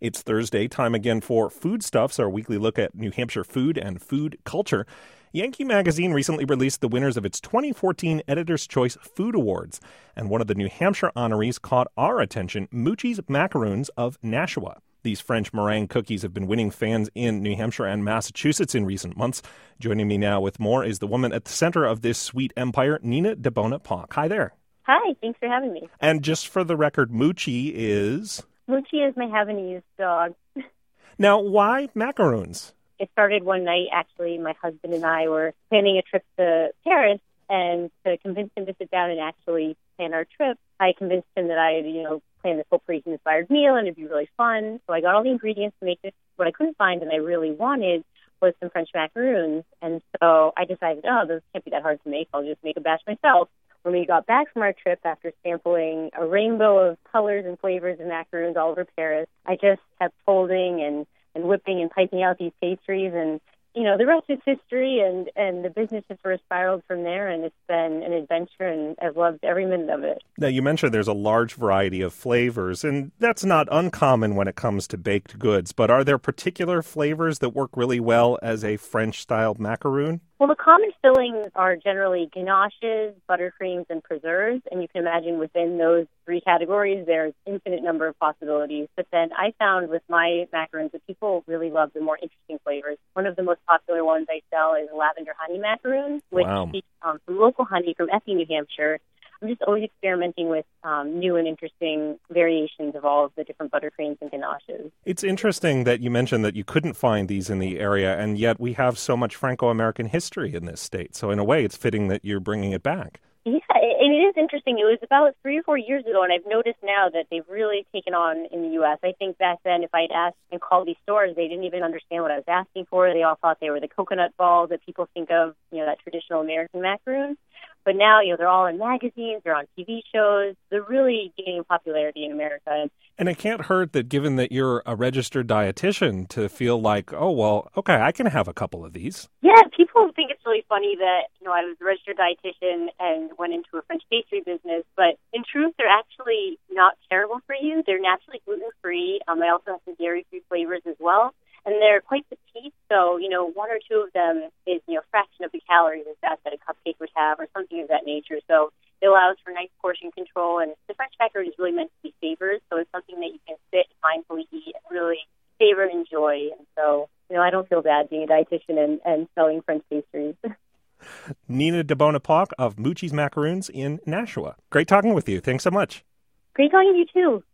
It's Thursday, time again for Foodstuffs, our weekly look at New Hampshire food and food culture. Yankee Magazine recently released the winners of its 2014 Editor's Choice Food Awards, and one of the New Hampshire honorees caught our attention, Moochie's Macaroons of Nashua. These French meringue cookies have been winning fans in New Hampshire and Massachusetts in recent months. Joining me now with more is the woman at the center of this sweet empire, Nina DeBona-Pock. Hi there. Hi, thanks for having me. And just for the record, Moochie is... Moochie is my Havanese dog. Now, why macaroons? It started one night, actually. My husband and I were planning a trip to Paris, and to convince him to sit down and actually plan our trip, I convinced him that I had, planned this whole Parisian-inspired meal, and it'd be really fun. So I got all the ingredients to make this. What I couldn't find and I really wanted was some French macaroons. And so I decided, those can't be that hard to make. I'll just make a batch myself. When we got back from our trip, after sampling a rainbow of colors and flavors of macaroons all over Paris, I just kept folding and whipping and piping out these pastries. And, the rest is history, and the business has sort of spiraled from there, and it's been an adventure, and I've loved every minute of it. Now, you mentioned there's a large variety of flavors, and that's not uncommon when it comes to baked goods, but are there particular flavors that work really well as a French-style macaroon? Well, the common fillings are generally ganaches, buttercreams, and preserves, and you can imagine within those three categories there's infinite number of possibilities. But then I found with my macaroons that people really love the more interesting flavors. One of the most popular ones I sell is lavender honey macaroon, which is from local honey from Effie, New Hampshire. I'm just always experimenting with new and interesting variations of all of the different buttercreams and ganaches. It's interesting that you mentioned that you couldn't find these in the area, and yet we have so much Franco-American history in this state. So in a way, it's fitting that you're bringing it back. Yeah, and it is interesting. It was about 3 or 4 years ago, and I've noticed now that they've really taken on in the U.S. I think back then, if I'd asked and called these stores, they didn't even understand what I was asking for. They all thought they were the coconut balls that people think of, that traditional American macaroon. But now, they're all in magazines, they're on TV shows. They're really gaining popularity in America. And it can't hurt that, given that you're a registered dietitian, to feel like, okay, I can have a couple of these. Yeah, people think it's really funny that, I was a registered dietitian and went into a French pastry business. But in truth, they're actually not terrible for you. They're naturally gluten-free. I also have some dairy-free flavors as well. And they're quite petite, so, 1 or 2 of them is, a fraction of the calories and fat that a cupcake would have or something of that nature. So it allows for nice portion control, and the French macaroon is really meant to be savored, so it's something that you can sit mindfully eat and really savor and enjoy. And so, I don't feel bad being a dietitian and selling French pastries. Nina DeBona-Pock of Moochie's Macaroons in Nashua. Great talking with you. Thanks so much. Great talking to you, too.